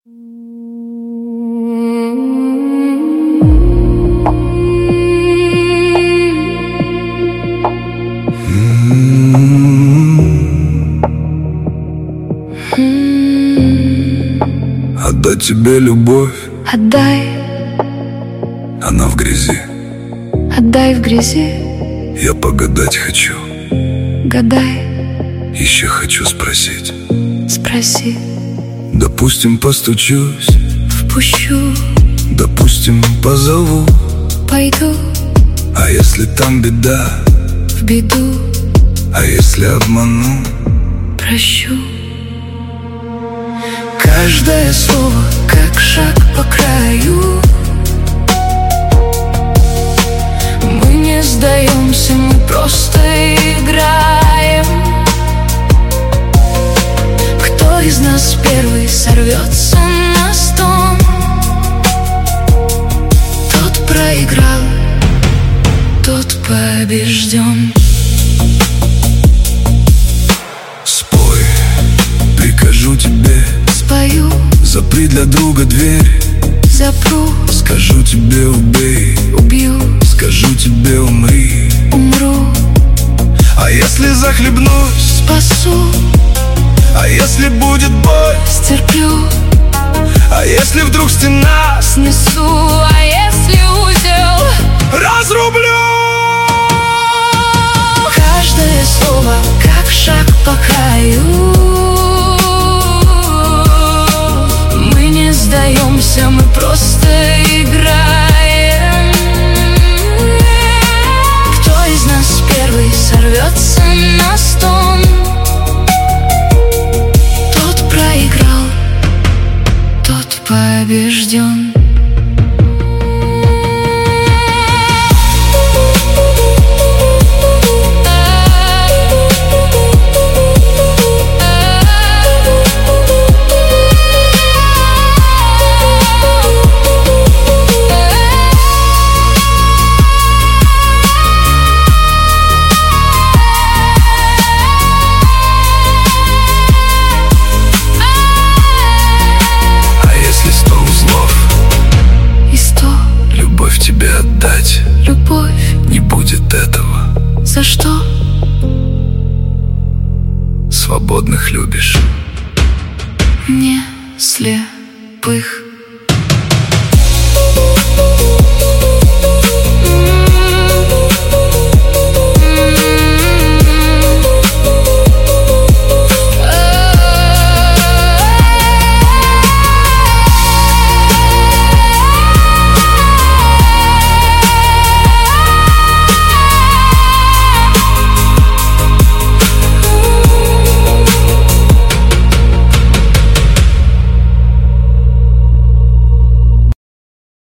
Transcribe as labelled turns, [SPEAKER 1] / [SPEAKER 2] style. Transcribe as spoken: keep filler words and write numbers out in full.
[SPEAKER 1] Отдать тебе любовь,
[SPEAKER 2] отдай,
[SPEAKER 1] она в грязи.
[SPEAKER 2] отдай в грязи,
[SPEAKER 1] Я погадать хочу,
[SPEAKER 2] гадай,
[SPEAKER 1] еще хочу спросить.
[SPEAKER 2] спроси,
[SPEAKER 1] Допустим, постучусь,
[SPEAKER 2] впущу,
[SPEAKER 1] допустим, позову.
[SPEAKER 2] пойду
[SPEAKER 1] А если там беда,
[SPEAKER 2] в беду,
[SPEAKER 1] а если обману?
[SPEAKER 2] прощу. Каждое слово, как шаг по краю. Мы не сдаемся, мы просто играем. Кто из нас первый сорвется на стон, тот проиграл, тот побежден.
[SPEAKER 1] Спой, прикажу тебе,
[SPEAKER 2] Спою,
[SPEAKER 1] запри для друга дверь.
[SPEAKER 2] запру,
[SPEAKER 1] Скажу тебе убей,
[SPEAKER 2] убью,
[SPEAKER 1] скажу тебе умри.
[SPEAKER 2] умру,
[SPEAKER 1] А если захлебнусь,
[SPEAKER 2] спасу,
[SPEAKER 1] а если будет бой,
[SPEAKER 2] стерплю,
[SPEAKER 1] а если вдруг стена,
[SPEAKER 2] снесу, а если узел
[SPEAKER 1] разрублю.
[SPEAKER 2] каждое слово, как шаг по краю. Мы не сдаемся, мы просто играем. Кто из нас первый сорвется на стон, тот проиграл, тот побежден.
[SPEAKER 1] Тебе отдать,
[SPEAKER 2] Любовь,
[SPEAKER 1] не будет этого.
[SPEAKER 2] за что?
[SPEAKER 1] Свободных любишь,
[SPEAKER 2] Не слепых.